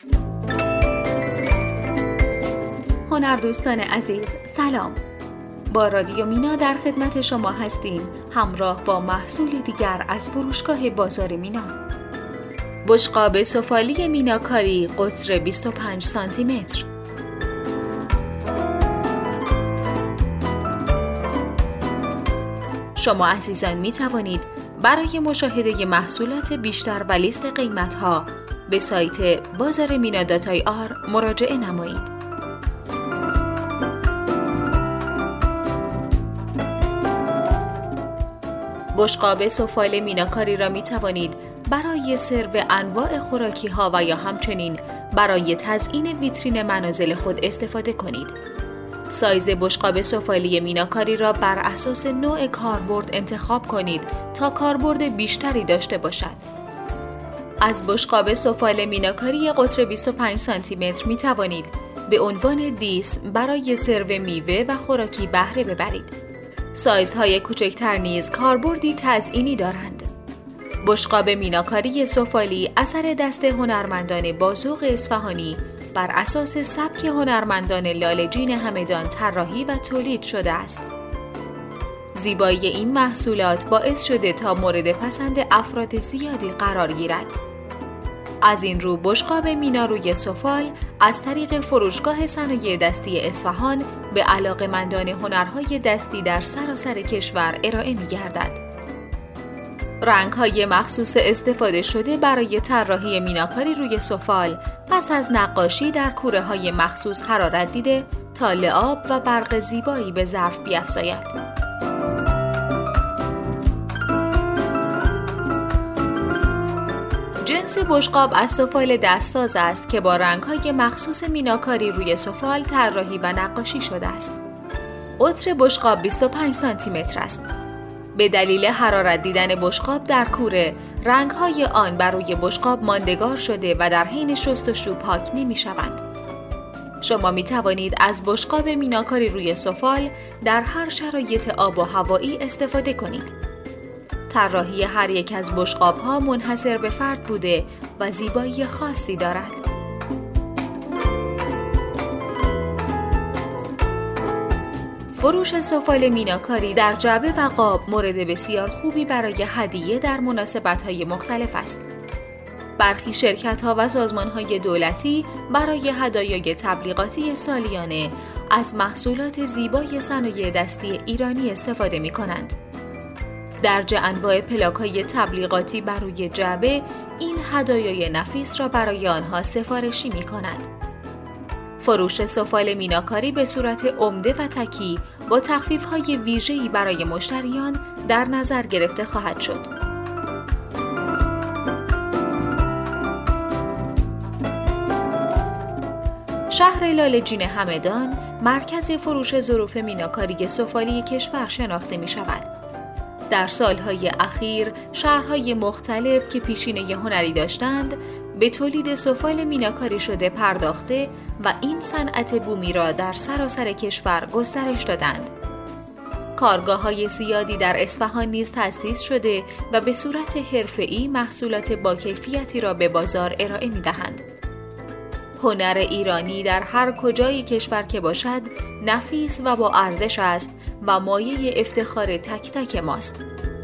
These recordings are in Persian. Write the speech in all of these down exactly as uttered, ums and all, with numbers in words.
هنردوستان عزیز سلام. با رادیو مینا در خدمت شما هستیم، همراه با محصولی دیگر از فروشگاه بازار مینا. بشقاب سفالی میناکاری قطر بیست و پنج سانتی متر. شما عزیزان می توانید برای مشاهده محصولات بیشتر و لیست قیمت‌ها به سایت بازار مینا دات آی آر مراجعه نمایید. بشقاب سفال میناکاری را می توانید برای سرو انواع خوراکی ها و یا همچنین برای تزیین ویترین منازل خود استفاده کنید. سایز بشقاب سفالی میناکاری را بر اساس نوع کاربرد انتخاب کنید تا کاربرد بیشتری داشته باشد. از بشقاب سفال میناکاری قطر بیست و پنج سانتی متر می توانید به عنوان دیس برای سرو میوه و خوراکی بهره ببرید. سایزهای کوچکتر نیز کاربردی تزیینی دارند. بشقاب میناکاری سفالی اثر دست هنرمندان با ذوق اصفهانی بر اساس سبک هنرمندان لاله‌جین همدان طراحی و تولید شده است. زیبایی این محصولات باعث شده تا مورد پسند افراد زیادی قرار گیرد. از این رو بشقاب مینا روی سفال از طریق فروشگاه صنایع دستی اصفهان به علاقه‌مندان هنرهای دستی در سراسر کشور ارائه می‌گردد. رنگ‌های مخصوص استفاده شده برای طراحی میناکاری روی سفال پس از نقاشی در کوره‌های مخصوص حرارت دیده تا لعاب و برق زیبایی به ظرف بیفزاید. جنس بشقاب از سفال دستساز است که با رنگ‌های مخصوص میناکاری روی سفال طراحی و نقاشی شده است. قطر بشقاب بیست و پنج سانتی متر است. به دلیل حرارت دیدن بشقاب در کوره، رنگ‌های آن بر روی بشقاب ماندگار شده و در حین شستشو پاک نمی‌شوند. شما می‌توانید از بشقاب میناکاری روی سفال در هر شرایط آب و هوایی استفاده کنید. طراحی هر یک از بشقاب‌ها منحصر به فرد بوده و زیبایی خاصی دارد. فروش سفال میناکاری در جعبه و قاب مورد بسیار خوبی برای هدیه در مناسبت‌های مختلف است. برخی شرکت‌ها و سازمان‌های دولتی برای هدایای تبلیغاتی سالیانه از محصولات زیبای صنایع دستی ایرانی استفاده می‌کنند. درج انواع پلاک‌های تبلیغاتی بر روی جعبه این هدایای نفیس را برای آنها سفارشی می‌کنند. فروش سفال میناکاری به صورت عمده و تکی با تخفیف‌های ویژه‌ای برای مشتریان در نظر گرفته خواهد شد. شهر لاله‌جین همدان مرکز فروش ظروف میناکاری سفالی کشور شناخته می‌شود. در سالهای اخیر شهرهای مختلف که پیشینه هنری داشتند به تولید سفال میناکاری شده پرداخته و این صنعت بومی را در سراسر کشور گسترش دادند. کارگاه‌های زیادی در اصفهان نیز تأسیس شده و به صورت حرفه‌ای محصولات با کیفیتی را به بازار ارائه می‌دهند. هنر ایرانی در هر کجای کشور که باشد نفیس و با ارزش است و مایه افتخار تک تک ماست.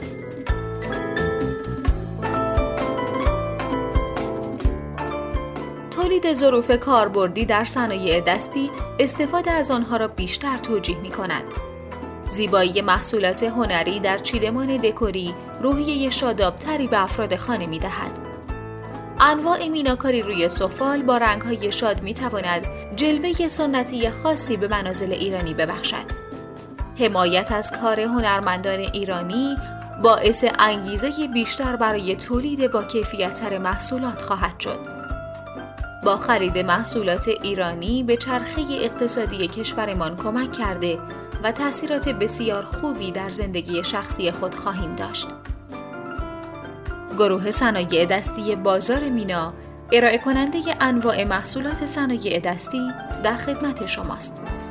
تولید ظروف کاربردی در صنایع دستی استفاده از آنها را بیشتر توجیه می‌کند. زیبایی محصولات هنری در چیدمان دکوری روحیه شاداب‌تری به افراد خانه می‌دهد. انواع میناکاری روی سفال با رنگ‌های شاد می‌تواند جلوه سنتی خاصی به منازل ایرانی ببخشد. حمایت از کار هنرمندان ایرانی باعث انگیزه بیشتر برای تولید با کیفیت‌تر محصولات خواهد شد. با خرید محصولات ایرانی به چرخه اقتصادی کشورمان کمک کرده و تأثیرات بسیار خوبی در زندگی شخصی خود خواهیم داشت. گروه صنایع دستی بازار مینا ارائه کننده انواع محصولات صنایع دستی در خدمت شماست.